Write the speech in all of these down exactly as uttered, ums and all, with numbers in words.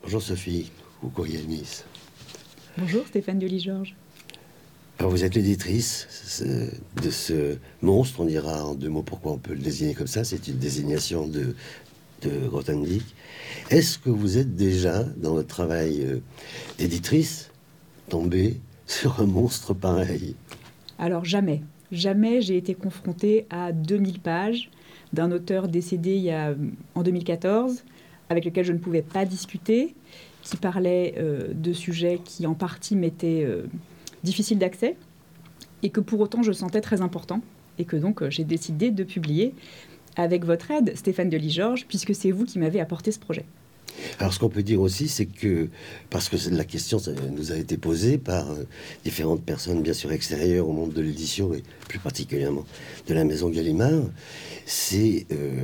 Bonjour Sophie, ou Courrier-Nice. Bonjour Stéphane Delis-Georges. Alors vous êtes l'éditrice de ce monstre, on dira en deux mots pourquoi on peut le désigner comme ça, c'est une désignation de, de Grothendieck. Est-ce que vous êtes déjà, dans votre travail euh, d'éditrice, tombée sur un monstre pareil? Alors jamais, jamais j'ai été confrontée à deux mille pages d'un auteur décédé il y a, en deux mille quatorze, avec lequel je ne pouvais pas discuter, qui parlait euh, de sujets qui en partie m'étaient euh, difficiles d'accès, et que pour autant je sentais très importants, et que donc euh, j'ai décidé de publier avec votre aide, Stéphane Delis-Georges, puisque c'est vous qui m'avez apporté ce projet. Alors, ce qu'on peut dire aussi, c'est que, parce que la question ça nous a été posée par euh, différentes personnes, bien sûr, extérieures au monde de l'édition, et plus particulièrement de la maison Gallimard, c'est... Euh,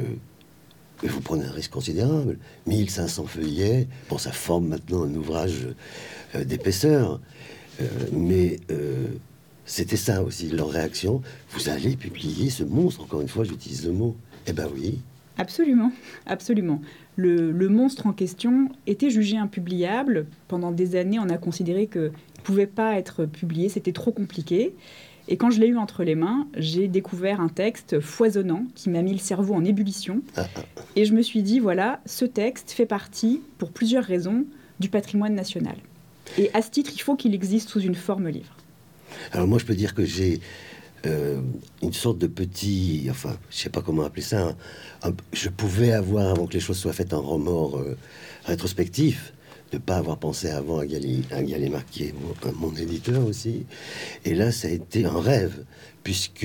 vous prenez un risque considérable. mille cinq cents feuillets, bon, ça forme maintenant un ouvrage euh, d'épaisseur, euh, mais... Euh, c'était ça aussi, leur réaction. Vous allez publier ce monstre, encore une fois, j'utilise le mot. Eh ben oui. Absolument, absolument. Le, le monstre en question était jugé impubliable. Pendant des années, on a considéré qu'il ne pouvait pas être publié, c'était trop compliqué. Et quand je l'ai eu entre les mains, j'ai découvert un texte foisonnant qui m'a mis le cerveau en ébullition. Ah, ah. Et je me suis dit, voilà, ce texte fait partie, pour plusieurs raisons, du patrimoine national. Et à ce titre, il faut qu'il existe sous une forme livre. Alors moi, je peux dire que j'ai euh, une sorte de petit... Enfin, je sais pas comment appeler ça. Un, un, je pouvais avoir, avant que les choses soient faites, un remords euh, rétrospectif, de ne pas avoir pensé avant à, Gali, à Gallimard, qui est mon, mon éditeur aussi. Et là, ça a été un rêve, puisque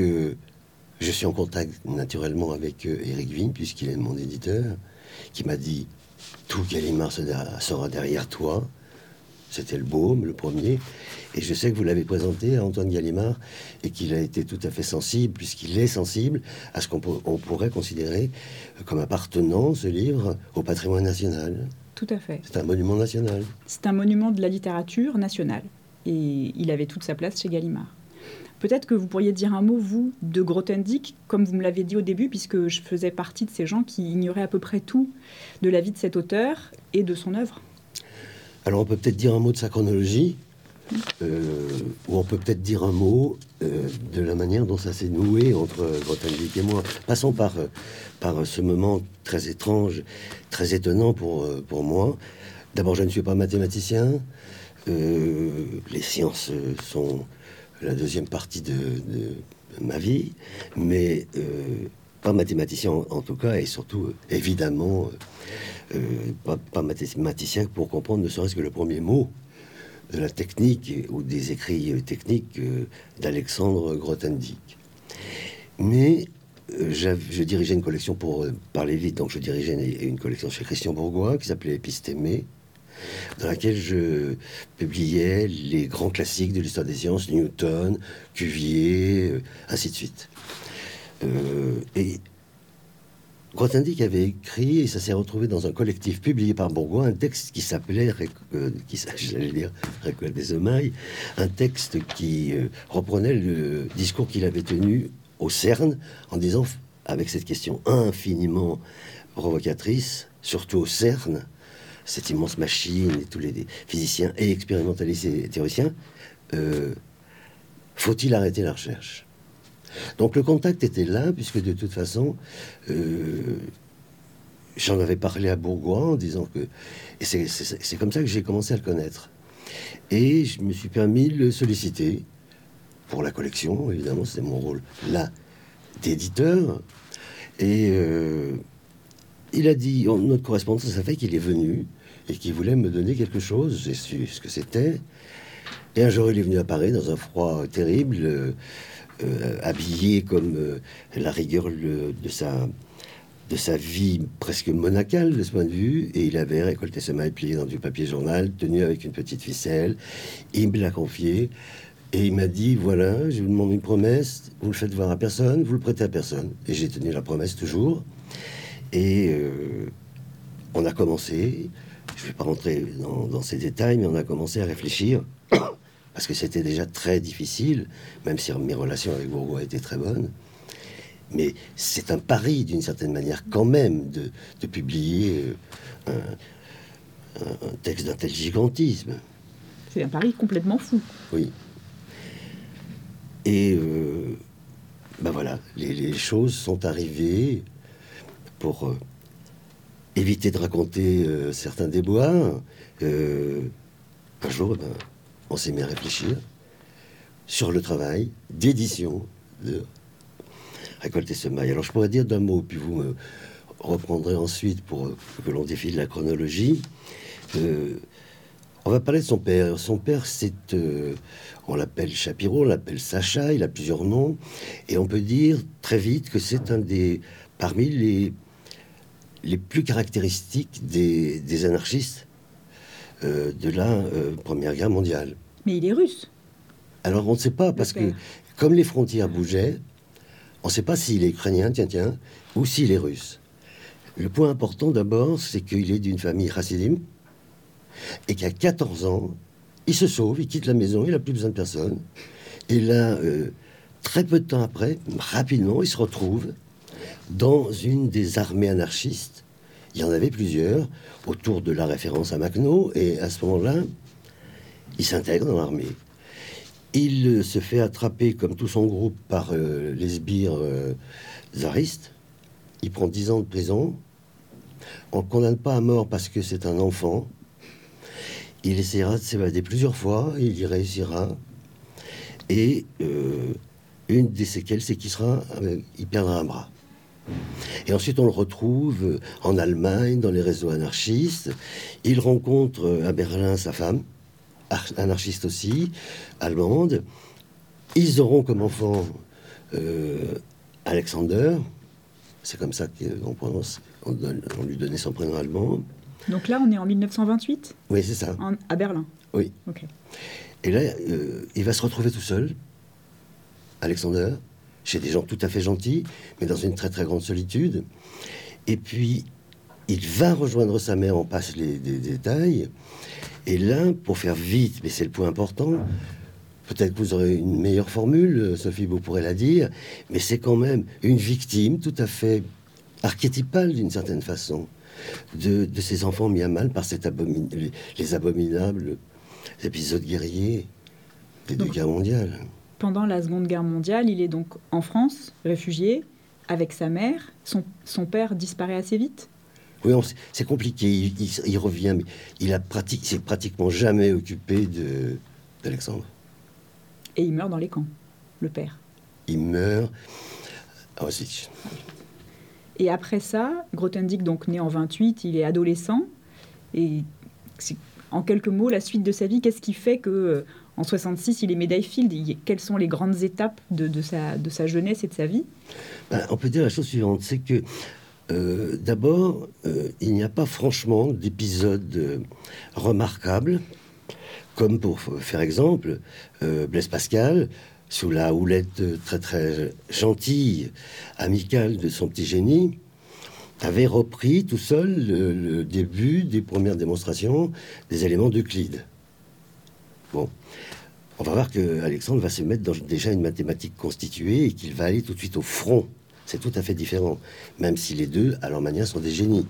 je suis en contact naturellement avec euh, Éric Vigne, puisqu'il est mon éditeur, qui m'a dit « Tout Gallimard sera derrière toi ». C'était le Baume, le premier. Et je sais que vous l'avez présenté à Antoine Gallimard et qu'il a été tout à fait sensible, puisqu'il est sensible à ce qu'on pour, on pourrait considérer comme appartenant, ce livre, au patrimoine national. Tout à fait. C'est un monument national. C'est un monument de la littérature nationale. Et il avait toute sa place chez Gallimard. Peut-être que vous pourriez dire un mot, vous, de Grothendieck, comme vous me l'avez dit au début, puisque je faisais partie de ces gens qui ignoraient à peu près tout de la vie de cet auteur et de son œuvre. Alors on peut peut-être dire un mot de sa chronologie, euh, ou on peut peut-être dire un mot euh, de la manière dont ça s'est noué entre Grothendieck et moi. Passons par, euh, par ce moment très étrange, très étonnant pour, euh, pour moi. D'abord, je ne suis pas mathématicien. Euh, les sciences sont la deuxième partie de, de, de ma vie, mais euh, pas mathématicien en, en tout cas, et surtout, euh, évidemment... Euh, Euh, pas, pas mathématicien pour comprendre ne serait-ce que le premier mot de la technique ou des écrits techniques euh, d'Alexandre Grothendieck. Mais euh, je dirigeais une collection, pour euh, parler vite, donc je dirigeais une, une collection chez Christian Bourgois qui s'appelait Épistémée, dans laquelle je publiais les grands classiques de l'histoire des sciences, Newton, Cuvier, euh, ainsi de suite. Euh, et Grothendieck avait écrit, et ça s'est retrouvé dans un collectif publié par Bourgois, un texte qui s'appelait, euh, qui, j'allais dire, Récolte des Emailles, un texte qui euh, reprenait le discours qu'il avait tenu au CERN, en disant, avec cette question infiniment provocatrice, surtout au CERN, cette immense machine, et tous les physiciens et expérimentalistes et théoriciens, euh, faut-il arrêter la recherche ? Donc le contact était là, puisque de toute façon, euh, j'en avais parlé à Bourgois en disant que... Et c'est, c'est, c'est comme ça que j'ai commencé à le connaître. Et je me suis permis de le solliciter pour la collection, évidemment, c'était mon rôle là d'éditeur. Et euh, il a dit, notre correspondance, ça fait qu'il est venu et qu'il voulait me donner quelque chose. J'ai su ce que c'était. Et un jour, il est venu à Paris dans un froid terrible, euh, Euh, habillé comme euh, la rigueur le, de sa de sa vie presque monacale de ce point de vue, et il avait récolté ses mailles pliées dans du papier journal, tenu avec une petite ficelle. Il me l'a confié et il m'a dit voilà, je vous demande une promesse, vous le faites voir à personne, vous le prêtez à personne. Et j'ai tenu la promesse toujours. Et euh, on a commencé. Je vais pas rentrer dans, dans ces détails, mais on a commencé à réfléchir. Parce que c'était déjà très difficile, même si mes relations avec Bourgois étaient très bonnes. Mais c'est un pari, d'une certaine manière, quand même, de, de publier un, un, un texte d'un tel gigantisme. C'est un pari complètement fou. Oui. Et euh, ben voilà, les, les choses sont arrivées pour euh, éviter de raconter euh, certains déboires. Euh, un jour, ben, on s'est mis à réfléchir sur le travail d'édition de Récolter Semailles. Alors je pourrais dire d'un mot, puis vous me reprendrez ensuite pour euh, que l'on défile la chronologie. Euh, on va parler de son père. Son père, c'est... Euh, on l'appelle Chapiro, on l'appelle Sacha, il a plusieurs noms. Et on peut dire très vite que c'est un des... parmi les, les plus caractéristiques des, des anarchistes euh, de la euh, Première Guerre mondiale. Mais il est russe. Alors on ne sait pas, parce que comme les frontières bougeaient, on ne sait pas s'il est ukrainien, tiens, tiens, ou s'il est russe. Le point important d'abord, c'est qu'il est d'une famille chassidim, et qu'à quatorze ans, il se sauve, il quitte la maison, il n'a plus besoin de personne. Et là, euh, très peu de temps après, rapidement, il se retrouve dans une des armées anarchistes. Il y en avait plusieurs, autour de la référence à Makhno, et à ce moment-là, il s'intègre dans l'armée. Il euh, se fait attraper, comme tout son groupe, par euh, les sbires euh, tsaristes. Il prend dix ans de prison. On ne le condamne pas à mort parce que c'est un enfant. Il essaiera de s'évader plusieurs fois, il y réussira. Et euh, une des séquelles, c'est qu'il sera, euh, il perdra un bras. Et ensuite, on le retrouve en Allemagne, dans les réseaux anarchistes. Il rencontre euh, à Berlin sa femme, anarchiste aussi, allemande. Ils auront comme enfant euh, Alexander. C'est comme ça qu'on prononce. On, donne, on lui donnait son prénom allemand. Donc là, on est en mille neuf cent vingt-huit. Oui, c'est ça. En, à Berlin. Oui. Okay. Et là, euh, il va se retrouver tout seul, Alexander, chez des gens tout à fait gentils, mais dans une très très grande solitude. Et puis, il va rejoindre sa mère, on passe les, les détails. Et là, pour faire vite, mais c'est le point important, peut-être que vous aurez une meilleure formule, Sophie, vous pourrez la dire, mais c'est quand même une victime tout à fait archétypale d'une certaine façon de, de ces enfants mis à mal par cet abomin, les, les abominables épisodes guerriers des deux guerres mondiales. Pendant la Seconde Guerre mondiale, il est donc en France, réfugié, avec sa mère. Son, son père disparaît assez vite. Oui, c'est compliqué. Il, il, il revient, mais il a pratique, s'est pratiquement jamais occupé de, d'Alexandre. Et il meurt dans les camps, le père. Il meurt à Auschwitz. Et après ça, Grothendieck, donc né en vingt-huit, il est adolescent. Et c'est, en quelques mots, la suite de sa vie, qu'est-ce qui fait que en soixante-six, il est médaille Field? Quelles sont les grandes étapes de, de, sa, de sa jeunesse et de sa vie? Ben, on peut dire la chose suivante, c'est que Euh, d'abord, euh, il n'y a pas franchement d'épisode euh, remarquable, comme pour faire exemple, euh, Blaise Pascal, sous la houlette très très gentille, amicale de son petit génie, avait repris tout seul le, le début des premières démonstrations des éléments d'Euclide. Bon, on va voir que Alexandre va se mettre dans déjà une mathématique constituée et qu'il va aller tout de suite au front. C'est tout à fait différent, même si les deux, à leur manière, sont des génies.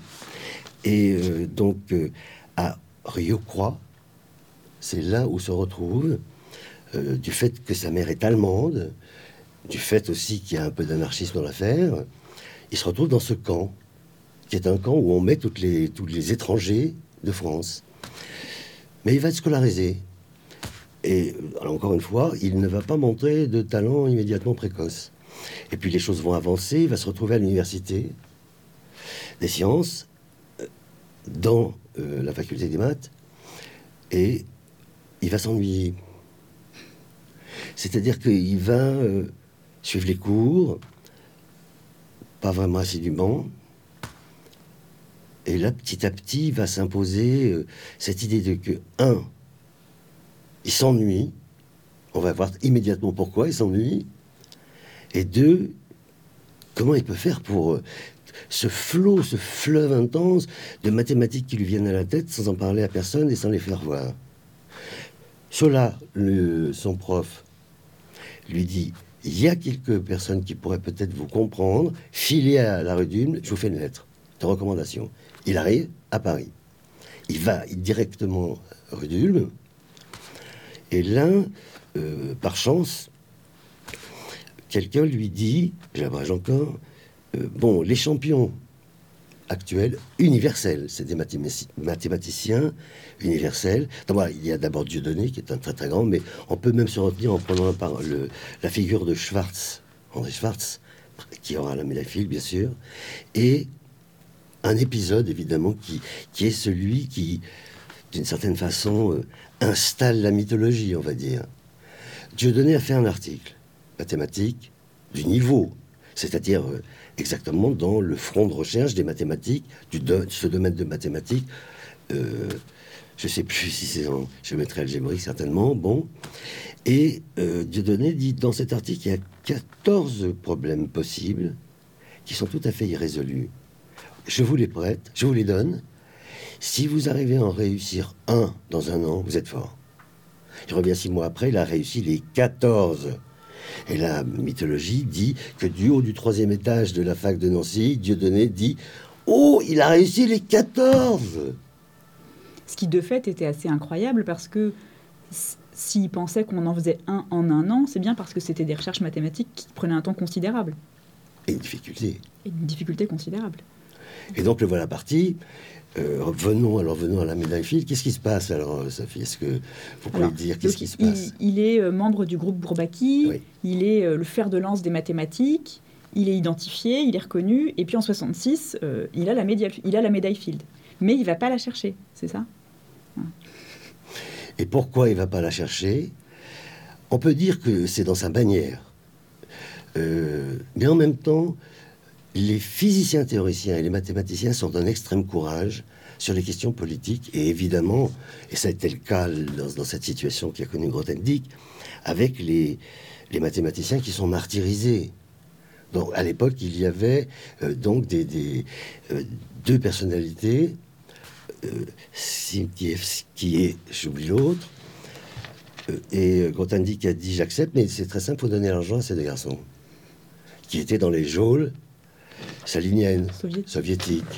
Et euh, donc, euh, à Rio-Croix, c'est là où se retrouve, euh, du fait que sa mère est allemande, du fait aussi qu'il y a un peu d'anarchisme dans l'affaire, il se retrouve dans ce camp, qui est un camp où on met toutes les, tous les étrangers de France. Mais il va être scolarisé. Et alors, encore une fois, il ne va pas montrer de talent immédiatement précoce. Et puis les choses vont avancer, il va se retrouver à l'université des sciences, dans euh, la faculté des maths, et il va s'ennuyer. C'est-à-dire qu'il va euh, suivre les cours, pas vraiment assidûment, et là, petit à petit, va s'imposer euh, cette idée de que, un, il s'ennuie, on va voir immédiatement pourquoi il s'ennuie, et deux, comment il peut faire pour euh, ce flot, ce fleuve intense de mathématiques qui lui viennent à la tête sans en parler à personne et sans les faire voir. Cela, le, son prof lui dit, il y a quelques personnes qui pourraient peut-être vous comprendre, filez à la rue d'Ulm, je vous fais une lettre de recommandation. Il arrive à Paris. il va directement rue d'Ulm. Et là, euh, par chance, quelqu'un lui dit, j'abrège encore, euh, bon, les champions actuels, universels, c'est des mathématici- mathématiciens universels. D'abord, il y a d'abord Dieudonné, qui est un très très grand, mais on peut même se retenir en prenant par le, la figure de Schwartz, André Schwartz, qui aura la médaille Fields, bien sûr, et un épisode, évidemment, qui, qui est celui qui, d'une certaine façon, euh, installe la mythologie, on va dire. Dieudonné a fait un article mathématique du niveau, c'est-à-dire euh, exactement dans le front de recherche des mathématiques, du do- ce domaine de mathématiques. Euh, je ne sais plus si c'est en géométrie algébrique, certainement. Bon. Et euh, Dieudonné dit, dans cet article, il y a quatorze problèmes possibles qui sont tout à fait irrésolus. Je vous les prête, je vous les donne. Si vous arrivez à en réussir un dans un an, vous êtes fort. Il revient six mois après, il a réussi les quatorze. Et la mythologie dit que du haut du troisième étage de la fac de Nancy, Dieudonné dit « Oh, il a réussi les quatorze !» Ce qui, de fait, était assez incroyable parce que s- s'il pensait qu'on en faisait un en un an, c'est bien parce que c'était des recherches mathématiques qui prenaient un temps considérable Et une difficulté. et une difficulté considérable. Et donc le voilà parti. Euh, venons alors venons à la médaille Fields. Qu'est-ce qui se passe alors, Sophie? Est-ce que vous pouvez Alors, dire qu'est-ce donc, qui se il, passe? il est euh, membre du groupe Bourbaki, Oui. il est euh, le fer de lance des mathématiques, il est identifié, il est reconnu, et puis en soixante-six, euh, il, a la médaille, il a la médaille Fields. Mais il ne va pas la chercher, c'est ça? Et pourquoi il ne va pas la chercher? On peut dire que c'est dans sa manière. Euh, mais en même temps, les physiciens théoriciens et les mathématiciens sont d'un extrême courage sur les questions politiques. Et évidemment, et ça a été le cas dans, dans cette situation qui a connu Grothendieck, avec les, les mathématiciens qui sont martyrisés. Donc, à l'époque, il y avait euh, donc des, des, euh, deux personnalités, euh, Simkiev, qui est, j'oublie l'autre, euh, et Grothendieck a dit j'accepte, mais c'est très simple, il faut donner l'argent à ces deux garçons, qui étaient dans les geôles staliniennes, Soviétique. soviétiques.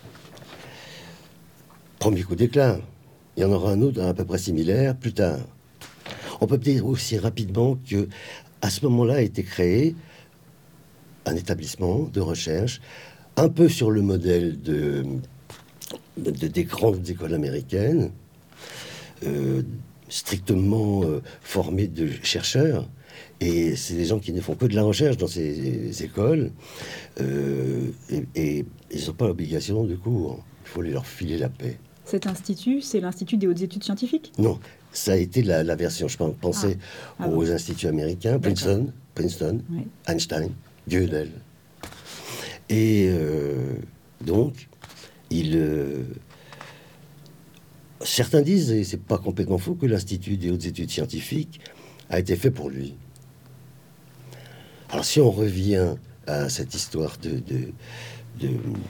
Premier coup d'éclat. Il y en aura un autre à peu près similaire plus tard. On peut dire aussi rapidement que à ce moment-là a été créé un établissement de recherche un peu sur le modèle de, de- de- des grandes écoles américaines, euh, strictement euh, formés de chercheurs. Et c'est des gens qui ne font que de la recherche dans ces écoles. Euh, et, et ils n'ont pas l'obligation de cours. Il faut leur filer la paix. Cet institut, c'est l'Institut des hautes études scientifiques? Non, ça a été la, la version. Je pensais Ah, ah aux bon. instituts américains, D'accord. Princeton, Princeton, Oui. Einstein, Gödel. Et euh, donc, il, euh, certains disent, et c'est pas complètement faux, que l'Institut des hautes études scientifiques a été fait pour lui. Alors, si on revient à cette histoire de, de, de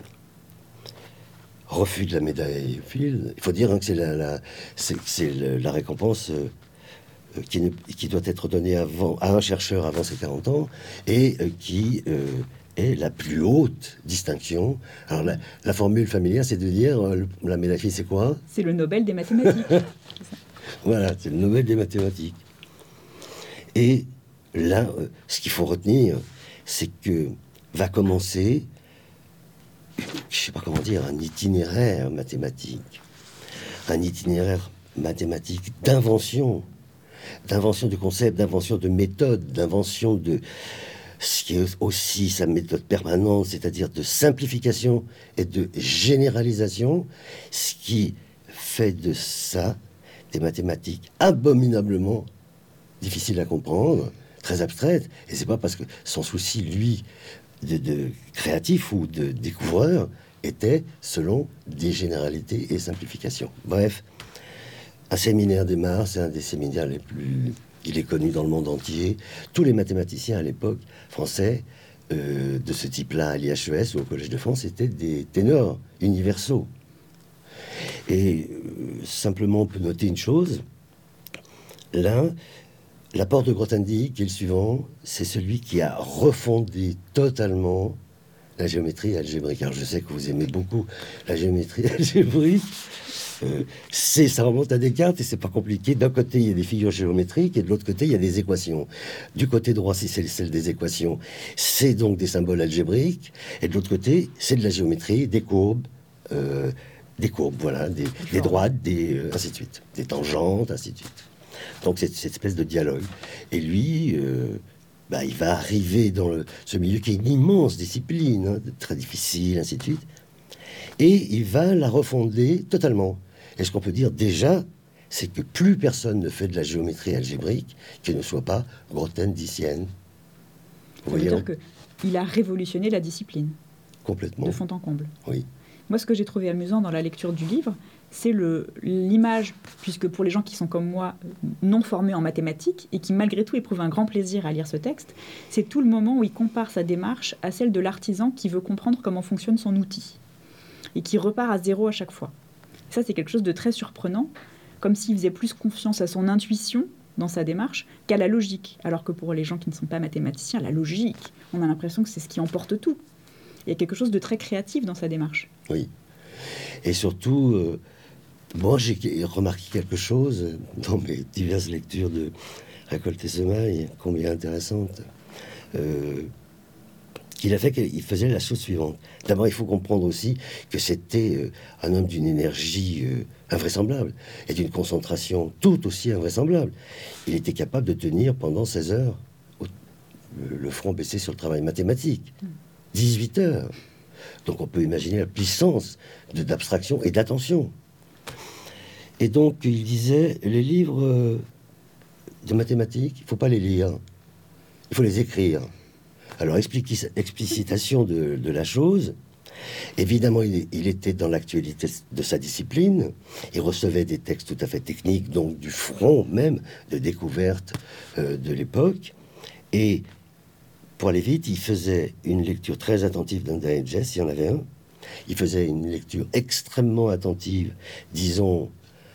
refus de la médaille Fields, il faut dire hein, que c'est la, la, c'est, c'est le- la récompense euh, euh, qui, ne- qui doit être donnée avant, à un chercheur avant ses quarante ans et euh, qui euh, est la plus haute distinction. Alors, la, la formule familière, c'est de dire euh, le- la médaille Fields, c'est quoi? C'est le Nobel des mathématiques. Voilà, c'est le Nobel des mathématiques. Et là, euh, ce qu'il faut retenir, c'est que va commencer, je sais pas comment dire, un itinéraire mathématique, un itinéraire mathématique d'invention, d'invention de concepts, d'invention de méthodes, d'invention de ce qui est aussi sa méthode permanente, c'est-à-dire de simplification et de généralisation, ce qui fait de ça des mathématiques abominablement difficiles à comprendre, très abstraites, et c'est pas parce que son souci, lui, de, de créatif ou de découvreur, était selon des généralités et simplifications. Bref, un séminaire démarre, c'est un des séminaires les plus... Il est connu dans le monde entier. Tous les mathématiciens à l'époque français euh, de ce type-là, à l'I H E S ou au Collège de France, étaient des ténors universaux. Et euh, simplement, on peut noter une chose. Là, l'apport de Grothendieck, qui est le suivant, c'est celui qui a refondé totalement la géométrie algébrique. Alors je sais que vous aimez beaucoup la géométrie algébrique, Euh, c'est, ça remonte à Descartes et c'est pas compliqué. D'un côté, il y a des figures géométriques et de l'autre côté, il y a des équations. Du côté droit, si c'est celle des équations, c'est donc des symboles algébriques. Et de l'autre côté, c'est de la géométrie, des courbes, euh, des courbes, voilà, des, des droites, des, euh, ainsi de suite, des tangentes, ainsi de suite. Donc c'est cette espèce de dialogue. Et lui, euh, bah, il va arriver dans le, ce milieu qui est une immense discipline, hein, très difficile, ainsi de suite. Et il va la refonder totalement. Et ce qu'on peut dire déjà, c'est que plus personne ne fait de la géométrie algébrique qui ne soit pas grothendicienne. Ça veut dire qu'il a révolutionné la discipline. Complètement. De fond en comble. Oui. Moi, ce que j'ai trouvé amusant dans la lecture du livre, c'est le, l'image, puisque pour les gens qui sont comme moi, non formés en mathématiques, et qui malgré tout éprouvent un grand plaisir à lire ce texte, c'est tout le moment où il compare sa démarche à celle de l'artisan qui veut comprendre comment fonctionne son outil, et qui repart à zéro à chaque fois. Ça, c'est quelque chose de très surprenant, comme s'il faisait plus confiance à son intuition dans sa démarche qu'à la logique. Alors que pour les gens qui ne sont pas mathématiciens, la logique, on a l'impression que c'est ce qui emporte tout. Il y a quelque chose de très créatif dans sa démarche. Oui. Et surtout, euh, moi, j'ai remarqué quelque chose dans mes diverses lectures de Récolte et Semailles, combien intéressantes, euh, qu'il a fait qu'il faisait la chose suivante. D'abord, il faut comprendre aussi que c'était euh, un homme d'une énergie euh, invraisemblable et d'une concentration tout aussi invraisemblable. Il était capable de tenir pendant seize heures au, le, le front baissé sur le travail mathématique. dix-huit heures. Donc on peut imaginer la puissance de, d'abstraction et d'attention. Et donc il disait, les livres euh, de mathématiques, il ne faut pas les lire, il faut les écrire. Alors, explicitation de, de la chose. Évidemment, il, il était dans l'actualité de sa discipline. Il recevait des textes tout à fait techniques, donc du front même de découverte euh, de l'époque. Et pour aller vite, il faisait une lecture très attentive d'un digest, il y en avait un. Il faisait une lecture extrêmement attentive, disons,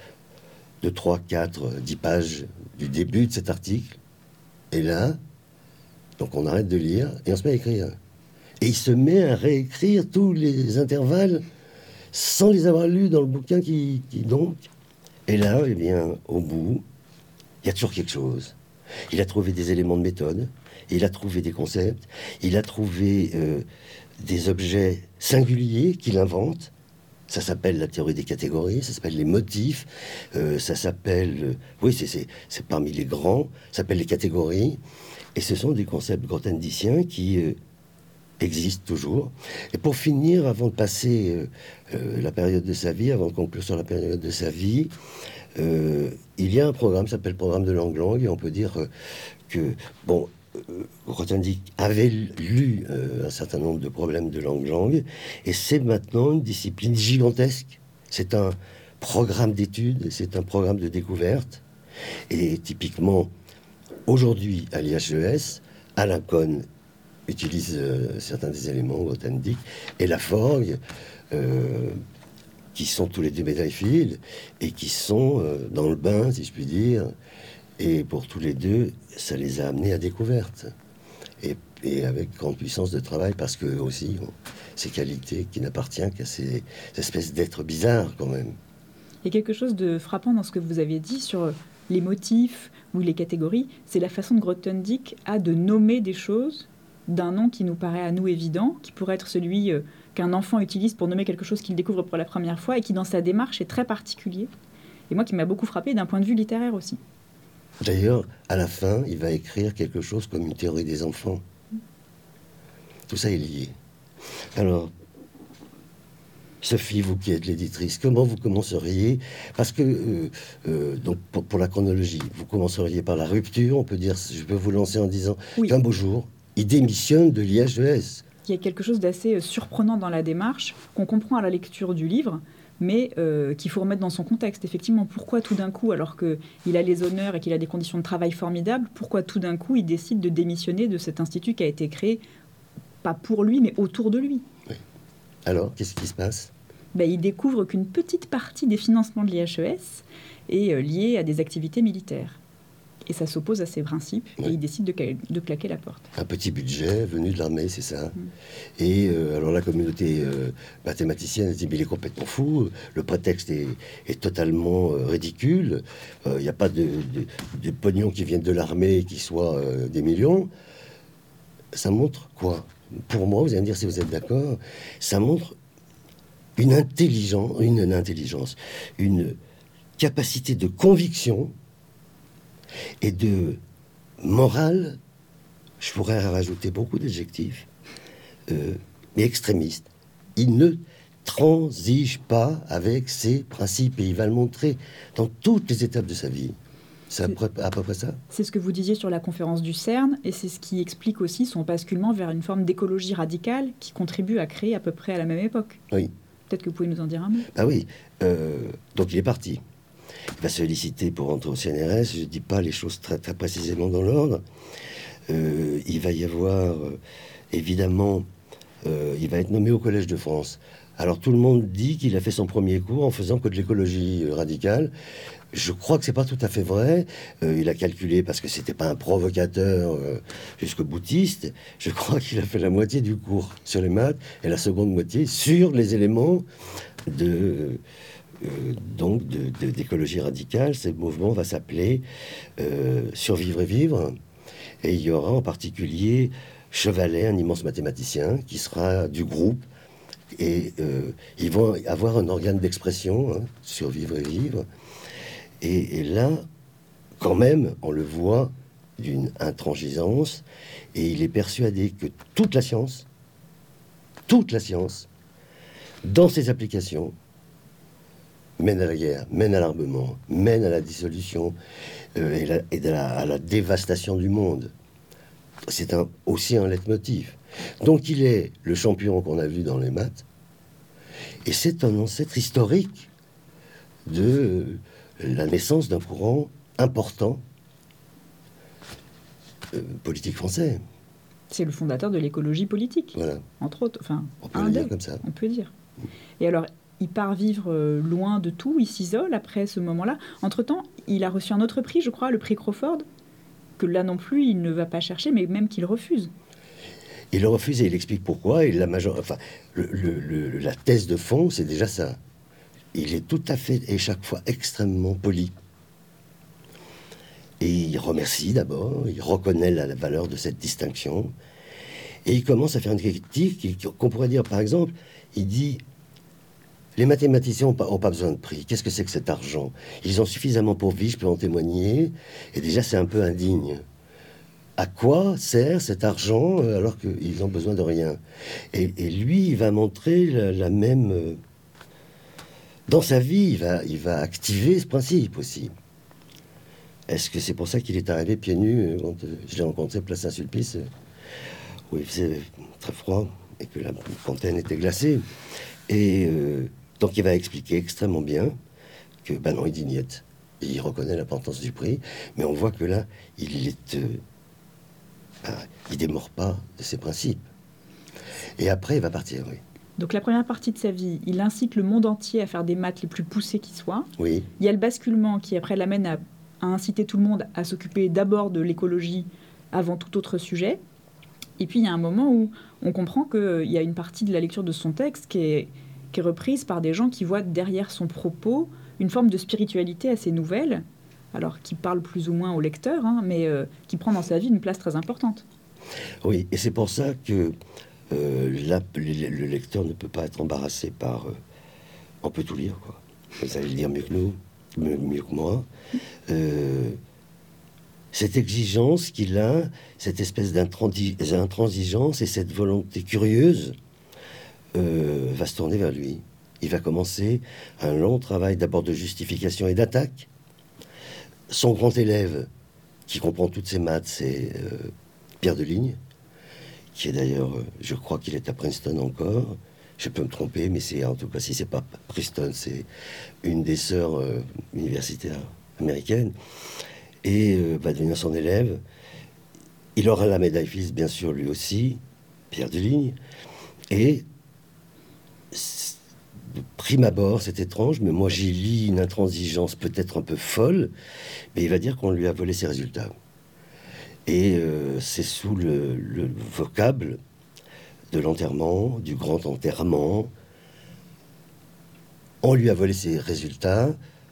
de trois, quatre, dix pages du début de cet article. Et là... Donc on arrête de lire et on se met à écrire. Et il se met à réécrire tous les intervalles sans les avoir lus dans le bouquin qui, qui donc. Et là, eh bien, au bout, il y a toujours quelque chose. Il a trouvé des éléments de méthode, il a trouvé des concepts, il a trouvé euh, des objets singuliers qu'il invente. Ça s'appelle la théorie des catégories, ça s'appelle les motifs, euh, ça s'appelle... Euh, oui, c'est, c'est, c'est parmi les grands, ça s'appelle les catégories. Et ce sont des concepts grothendiciens qui euh, existent toujours. Et pour finir, avant de passer euh, euh, la période de sa vie, avant de conclure sur la période de sa vie, euh, il y a un programme qui s'appelle le programme de langue-langue, et on peut dire euh, que, bon, euh, Grothendieck avait lu euh, un certain nombre de problèmes de langue-langue, et c'est maintenant une discipline gigantesque. C'est un programme d'études, c'est un programme de découverte, et typiquement, aujourd'hui, à l'I H E S, Alain Cohn utilise euh, certains des éléments Grothendieck et Laforgue, euh, qui sont tous les deux médailles Fields et qui sont euh, dans le bain, si je puis dire. Et pour tous les deux, ça les a amenés à découverte. Et, et avec grande puissance de travail, parce que aussi, ont ces qualités qui n'appartiennent qu'à ces, ces espèces d'êtres bizarres, quand même. Il y a quelque chose de frappant dans ce que vous avez dit sur les motifs ou les catégories, c'est la façon de Grothendieck a de nommer des choses d'un nom qui nous paraît à nous évident, qui pourrait être celui euh, qu'un enfant utilise pour nommer quelque chose qu'il découvre pour la première fois et qui, dans sa démarche, est très particulier. Et moi, qui m'a beaucoup frappé d'un point de vue littéraire aussi. D'ailleurs, à la fin, il va écrire quelque chose comme une théorie des enfants. Tout ça est lié. Alors, Sophie, vous qui êtes l'éditrice, comment vous commenceriez? Parce que, euh, euh, donc pour, pour la chronologie, vous commenceriez par la rupture, on peut dire, je peux vous lancer en disant oui. Qu'un beau jour, il démissionne de l'I H E S. Il y a quelque chose d'assez surprenant dans la démarche, qu'on comprend à la lecture du livre, mais euh, qu'il faut remettre dans son contexte. Effectivement, pourquoi tout d'un coup, alors qu'il a les honneurs et qu'il a des conditions de travail formidables, pourquoi tout d'un coup il décide de démissionner de cet institut qui a été créé, pas pour lui, mais autour de lui? Oui. Alors, qu'est-ce qui se passe? Ben, il découvre qu'une petite partie des financements de l'I H E S est euh, liée à des activités militaires. Et ça s'oppose à ses principes, ouais. Et il décide de, de claquer la porte. Un petit budget venu de l'armée, c'est ça. Mmh. Et euh, alors la communauté euh, mathématicienne dit, mais il est complètement fou, le prétexte est, est totalement euh, ridicule, il euh, n'y a pas de, de, de pognon qui viennent de l'armée qui soit euh, des millions. Ça montre quoi? Pour moi, vous allez me dire si vous êtes d'accord, ça montre une intelligence, une, une intelligence, une capacité de conviction et de morale, je pourrais rajouter beaucoup d'adjectifs, euh, mais extrémistes. Il ne transige pas avec ses principes et il va le montrer dans toutes les étapes de sa vie. C'est à peu, à peu près ça. C'est ce que vous disiez sur la conférence du CERN et c'est ce qui explique aussi son basculement vers une forme d'écologie radicale qui contribue à créer à peu près à la même époque. Oui. Peut-être que vous pouvez nous en dire un mot. Ah oui. Euh, donc il est parti. Il va solliciter pour rentrer au C N R S. Je ne dis pas les choses très, très précisément dans l'ordre. Euh, il va y avoir, euh, évidemment, euh, il va être nommé au Collège de France. Alors tout le monde dit qu'il a fait son premier cours en faisant que de l'écologie radicale. Je crois que c'est pas tout à fait vrai. Euh, il a calculé, parce que c'était pas un provocateur euh, jusqu'au boutiste, je crois qu'il a fait la moitié du cours sur les maths et la seconde moitié sur les éléments de... Euh, donc de, de, d'écologie radicale. Ce mouvement va s'appeler euh, Survivre et Vivre, et il y aura en particulier Chevalet, un immense mathématicien, qui sera du groupe, et euh, ils vont avoir un organe d'expression, hein, Survivre et Vivre, et, et là, quand même, on le voit d'une intransigeance, et il est persuadé que toute la science, toute la science, dans ses applications, mène à la guerre, mène à l'armement, mène à la dissolution euh, et, la, et de la, à la dévastation du monde. C'est un, aussi un leitmotiv. Donc il est le champion qu'on a vu dans les maths, et c'est un ancêtre historique de euh, la naissance d'un courant important euh, politique français. C'est le fondateur de l'écologie politique, voilà. Entre autres. Enfin, on peut le dire comme ça. On peut dire. Et alors, il part vivre loin de tout, il s'isole après ce moment-là. Entre-temps, il a reçu un autre prix, je crois, le prix Crawford, que là non plus, il ne va pas chercher, mais même qu'il refuse. Il le refuse et il explique pourquoi. Et la, major... enfin, le, le, le, la thèse de fond, c'est déjà ça. Il est tout à fait, et chaque fois, extrêmement poli. Et il remercie d'abord, il reconnaît la, la valeur de cette distinction. Et il commence à faire une critique qu'on pourrait dire, par exemple, il dit... Les mathématiciens n'ont pas, ont pas besoin de prix. Qu'est-ce que c'est que cet argent? Ils ont suffisamment pour vivre, je peux en témoigner. Et déjà, c'est un peu indigne. À quoi sert cet argent alors qu'ils ont besoin de rien? et, et lui, il va montrer la, la même... Euh, dans sa vie, il va, il va activer ce principe aussi. Est-ce que c'est pour ça qu'il est arrivé pieds nus quand euh, je l'ai rencontré place Saint-Sulpice, euh, où il faisait très froid et que la fontaine était glacée? Et... Euh, Donc il va expliquer extrêmement bien que, ben non, il dit niet. Il reconnaît l'importance du prix, mais on voit que là, il est, euh, ben, il démord pas de ses principes. Et après, il va partir, oui. Donc la première partie de sa vie, il incite le monde entier à faire des maths les plus poussées qui soient. Oui. Il y a le basculement qui après l'amène à, à inciter tout le monde à s'occuper d'abord de l'écologie avant tout autre sujet. Et puis il y a un moment où on comprend qu'il y a une partie de la lecture de son texte qui est qui est reprise par des gens qui voient derrière son propos une forme de spiritualité assez nouvelle, alors qui parle plus ou moins au lecteur, hein, mais euh, qui prend dans sa vie une place très importante. Oui, et c'est pour ça que euh, là, le, le lecteur ne peut pas être embarrassé par... Euh, on peut tout lire, quoi. Vous allez le dire mieux que nous, mieux, mieux que moi. Euh, cette exigence qu'il a, cette espèce d'intransigeance et cette volonté curieuse, Euh, va se tourner vers lui. Il va commencer un long travail d'abord de justification et d'attaque. Son grand élève, qui comprend toutes ses maths, c'est euh, Pierre Deligne, qui est d'ailleurs, euh, je crois qu'il est à Princeton encore. Je peux me tromper, mais c'est en tout cas, si c'est pas Princeton, c'est une des sœurs euh, universitaires américaines, et euh, va devenir son élève. Il aura la médaille Fields, bien sûr, lui aussi, Pierre Deligne, et prime abord, c'est étrange, mais moi j'y lis une intransigeance peut-être un peu folle, mais il va dire qu'on lui a volé ses résultats. Et euh, c'est sous le, le vocable de l'enterrement, du grand enterrement. On lui a volé ses résultats,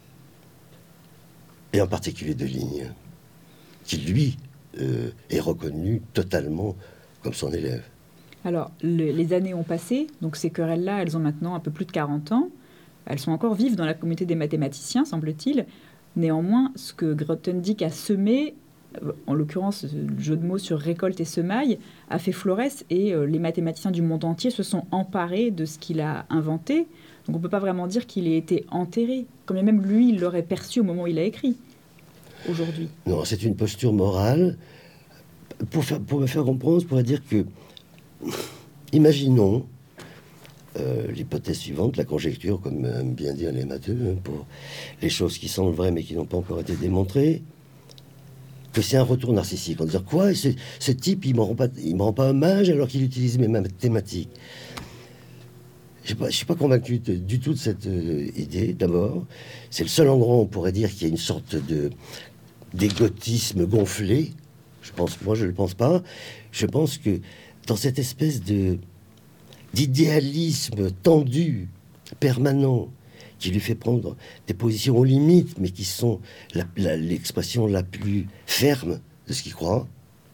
et en particulier de Ligne, qui lui euh, est reconnu totalement comme son élève. Alors, le, les années ont passé, donc ces querelles-là, elles ont maintenant un peu plus de quarante ans. Elles sont encore vives dans la communauté des mathématiciens, semble-t-il. Néanmoins, ce que Grothendieck a semé, en l'occurrence, le jeu de mots sur récolte et semaille, a fait florès, et euh, les mathématiciens du monde entier se sont emparés de ce qu'il a inventé. Donc on ne peut pas vraiment dire qu'il ait été enterré, quand même lui, il l'aurait perçu au moment où il a écrit, aujourd'hui. Non, c'est une posture morale. Pour, faire, pour me faire comprendre, je pourrais dire que, imaginons euh, l'hypothèse suivante, la conjecture, comme aiment bien dire les matheux, hein, pour les choses qui semblent vraies mais qui n'ont pas encore été démontrées, que c'est un retour narcissique, en disant quoi, ce, ce type, il ne me rend pas, il me rend pas hommage alors qu'il utilise mes mathématiques. Je ne suis pas convaincu de, du tout de cette euh, idée, d'abord. C'est le seul endroit où on pourrait dire qu'il y a une sorte de d'égotisme gonflé. Je pense, moi, je ne le pense pas. Je pense que dans cette espèce de d'idéalisme tendu, permanent, qui lui fait prendre des positions aux limites, mais qui sont la, la, l'expression la plus ferme de ce qu'il croit,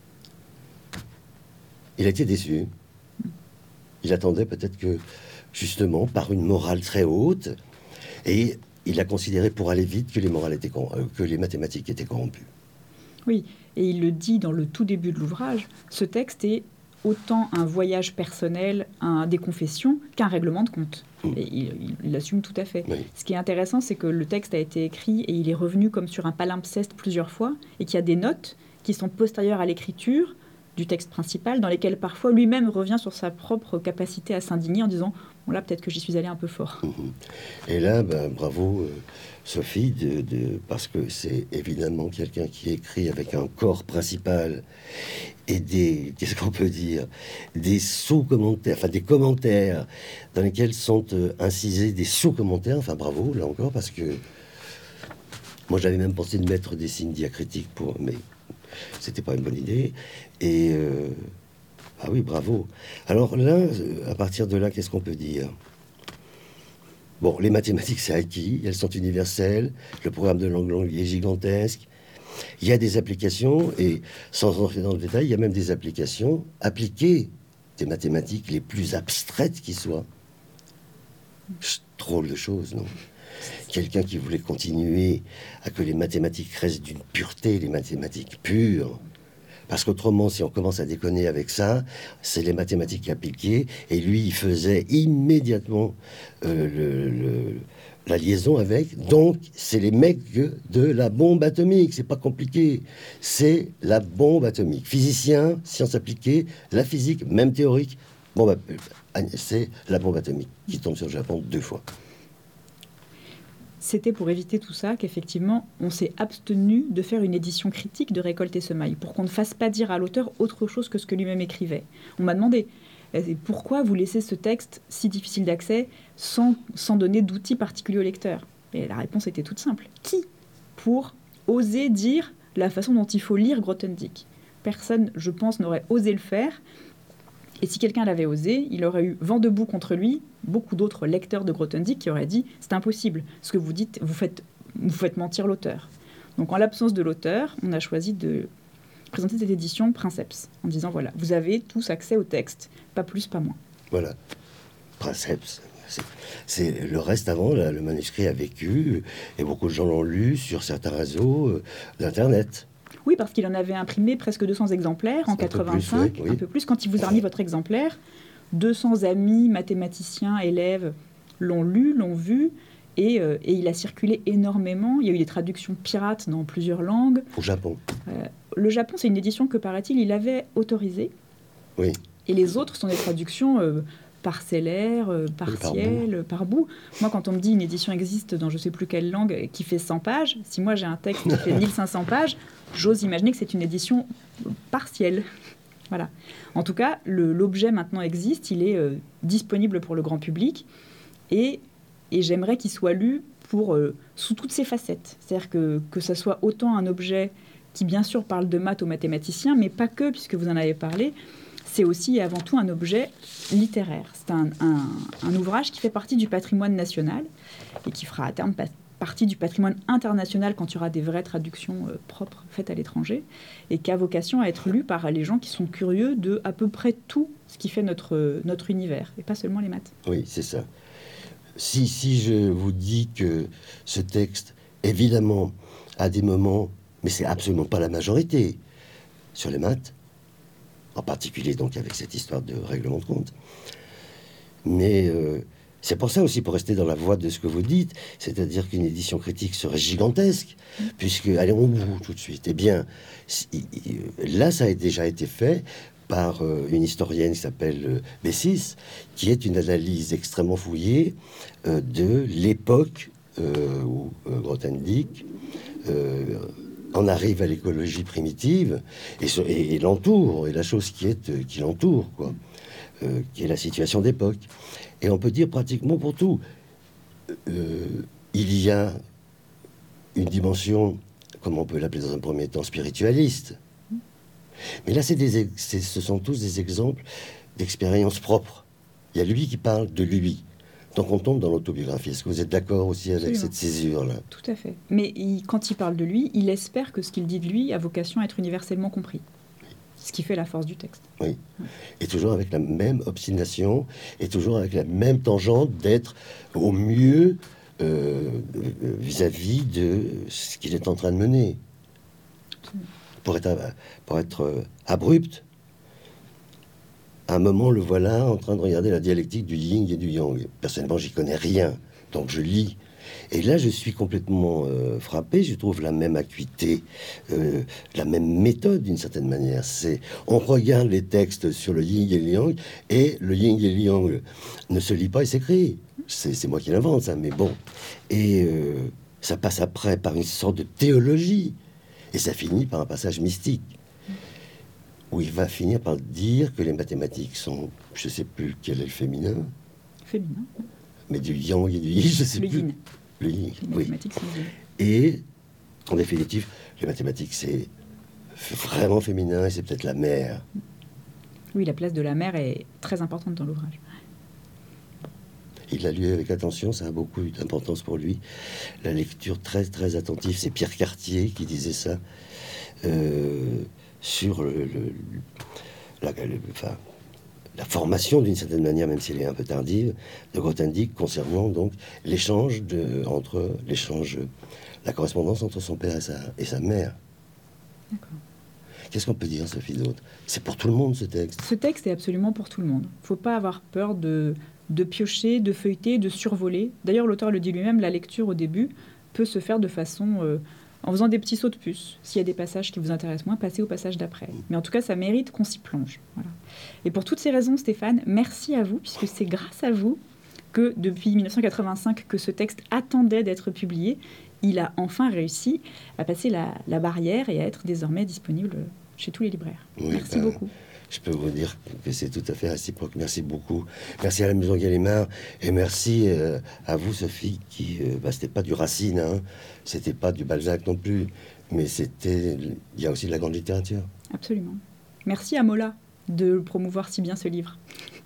il a été déçu. Il attendait peut-être que, justement, par une morale très haute, et il a considéré pour aller vite que les, morales étaient, que les mathématiques étaient corrompues. Oui, et il le dit dans le tout début de l'ouvrage, ce texte est autant un voyage personnel, un, des confessions, qu'un règlement de compte. Mmh. Et il, il l'assume tout à fait. Oui. Ce qui est intéressant, c'est que le texte a été écrit et il est revenu comme sur un palimpseste plusieurs fois, et qu'il y a des notes qui sont postérieures à l'écriture du texte principal, dans lesquelles parfois lui-même revient sur sa propre capacité à s'indigner en disant « bon là, peut-être que j'y suis allé un peu fort ». Et là, ben, bravo euh, Sophie, de, de, parce que c'est évidemment quelqu'un qui écrit avec un corps principal et des, qu'est-ce qu'on peut dire, des sous-commentaires, enfin des commentaires dans lesquels sont euh, incisés des sous-commentaires. Enfin bravo, là encore, parce que moi j'avais même pensé de mettre des signes diacritiques pour, mais c'était pas une bonne idée. Et euh, ah oui, bravo. Alors là, à partir de là, qu'est-ce qu'on peut dire? Bon, les mathématiques, c'est acquis, elles sont universelles. Le programme de langue est gigantesque. Il y a des applications, et sans entrer dans le détail, il y a même des applications appliquées des mathématiques les plus abstraites qui soient. Drôle de chose, non? Quelqu'un qui voulait continuer à que les mathématiques restent d'une pureté, les mathématiques pures. Parce qu'autrement, si on commence à déconner avec ça, c'est les mathématiques appliquées. Et lui, il faisait immédiatement euh, le, le, la liaison avec. Donc, c'est les mecs de la bombe atomique. C'est pas compliqué. C'est la bombe atomique. Physicien, sciences appliquées, la physique, même théorique. Bon, bah, c'est la bombe atomique qui tombe sur le Japon deux fois. C'était pour éviter tout ça qu'effectivement, on s'est abstenu de faire une édition critique de Récolte et Semaille, pour qu'on ne fasse pas dire à l'auteur autre chose que ce que lui-même écrivait. On m'a demandé, pourquoi vous laissez ce texte si difficile d'accès sans, sans donner d'outils particuliers au lecteur? Et la réponse était toute simple. Qui pour oser dire la façon dont il faut lire Grothendieck? Personne, je pense, n'aurait osé le faire. Et si quelqu'un l'avait osé, il aurait eu vent debout contre lui, beaucoup d'autres lecteurs de Grothendieck qui auraient dit « c'est impossible, ce que vous dites, vous faites, vous faites mentir l'auteur ». Donc en l'absence de l'auteur, on a choisi de présenter cette édition Princeps, en disant « voilà, vous avez tous accès au texte, pas plus, pas moins ». Voilà, Princeps. C'est, c'est le reste avant, là, le manuscrit a vécu, et beaucoup de gens l'ont lu sur certains réseaux euh, d'Internet. Oui, parce qu'il en avait imprimé presque deux cents exemplaires en quatre-vingt-cinq, un peu plus, oui, oui. un peu plus. Quand il vous a remis votre exemplaire, deux cents amis, mathématiciens, élèves l'ont lu, l'ont vu, et, euh, et il a circulé énormément. Il y a eu des traductions pirates dans plusieurs langues. Au Japon. Euh, le Japon, c'est une édition que, paraît-il, il avait autorisée. Oui. Et les autres sont des traductions euh, parcellaires, euh, partielles, par, par bout. Moi, quand on me dit une édition existe dans je ne sais plus quelle langue qui fait cent pages, si moi j'ai un texte qui fait mille cinq cents pages, j'ose imaginer que c'est une édition partielle. Voilà. En tout cas, le, l'objet maintenant existe, il est euh, disponible pour le grand public. Et Et j'aimerais qu'il soit lu pour, euh, sous toutes ses facettes. C'est-à-dire que, que ça soit autant un objet qui, bien sûr, parle de maths aux mathématiciens, mais pas que, puisque vous en avez parlé. C'est aussi et avant tout un objet littéraire. C'est un, un, un ouvrage qui fait partie du patrimoine national et qui fera à terme pa- partie du patrimoine international quand il y aura des vraies traductions euh, propres faites à l'étranger et qui a vocation à être lu par les gens qui sont curieux de à peu près tout ce qui fait notre, notre univers et pas seulement les maths. Oui, c'est ça. Si, si je vous dis que ce texte, évidemment, a des moments, mais c'est absolument pas la majorité, sur les maths, en particulier donc avec cette histoire de règlement de compte. Mais euh, c'est pour ça aussi, pour rester dans la voie de ce que vous dites, c'est-à-dire qu'une édition critique serait gigantesque, puisque, allez, on bout tout de suite. Eh bien, si, là, ça a déjà été fait par euh, une historienne qui s'appelle euh, Bessis, qui est une analyse extrêmement fouillée euh, de l'époque euh, où euh, Grothendieck euh, on arrive à l'écologie primitive et, ce, et, et l'entoure, et la chose qui est euh, qui l'entoure, quoi, euh, qui est la situation d'époque. Et on peut dire pratiquement pour tout. Euh, il y a une dimension, comme on peut l'appeler dans un premier temps, spiritualiste. Mais là, c'est des, c'est, ce sont tous des exemples d'expériences propres. Il y a lui qui parle de lui. Donc on tombe dans l'autobiographie. Est-ce que vous êtes d'accord aussi avec Absolument. cette césure-là? Tout à fait. Mais il, quand il parle de lui, il espère que ce qu'il dit de lui a vocation à être universellement compris. Ce qui fait la force du texte. Oui. Et toujours avec la même obstination, et toujours avec la même tangente d'être au mieux euh, vis-à-vis de ce qu'il est en train de mener. Pour être, pour être euh, abrupt, à un moment, le voilà en train de regarder la dialectique du yin et du yang. Personnellement, j'y connais rien, donc je lis. Et là, je suis complètement euh, frappé. Je trouve la même acuité, euh, la même méthode d'une certaine manière. C'est, on regarde les textes sur le yin et le yang, et le yin et le yang ne se lit pas et s'écrit. C'est, c'est moi qui l'invente, ça, mais bon. Et euh, ça passe après par une sorte de théologie, et ça finit par un passage mystique, où il va finir par dire que les mathématiques sont, je sais plus quel est le féminin, Féminin. mais du yang et du yin, je sais Le plus. yin. Le yin, Les oui. mathématiques sont yin. Et en définitive, les mathématiques, c'est vraiment féminin et c'est peut-être la mère. Oui, la place de la mère est très importante dans l'ouvrage. Il l'a lu avec attention, ça a beaucoup d'importance pour lui. La lecture très très attentive, c'est Pierre Cartier qui disait ça euh, sur le, le, la, le, enfin, la formation d'une certaine manière, même si elle est un peu tardive, de Grothendieck concernant donc l'échange de entre l'échange, la correspondance entre son père et sa, et sa mère. D'accord. Qu'est-ce qu'on peut dire, Sophie, d'autre? C'est pour tout le monde, ce texte. Ce texte est absolument pour tout le monde. Il ne faut pas avoir peur de, de piocher, de feuilleter, de survoler. D'ailleurs, l'auteur le dit lui-même, la lecture au début peut se faire de façon... Euh, en faisant des petits sauts de puce. S'il y a des passages qui vous intéressent moins, passez au passage d'après. Mais en tout cas, ça mérite qu'on s'y plonge. Voilà. Et pour toutes ces raisons, Stéphane, merci à vous, puisque c'est grâce à vous que depuis mille neuf cent quatre-vingt-cinq que ce texte attendait d'être publié. Il a enfin réussi à passer la, la barrière et à être désormais disponible chez tous les libraires. Oui, merci ben, beaucoup. Je peux vous dire que c'est tout à fait réciproque. Merci beaucoup. Merci à la Maison Gallimard et merci euh, à vous, Sophie, qui... Euh, bah, c'était pas du Racine, hein, c'était pas du Balzac non plus, mais c'était... Il y a aussi de la grande littérature. Absolument. Merci à Mola de promouvoir si bien ce livre.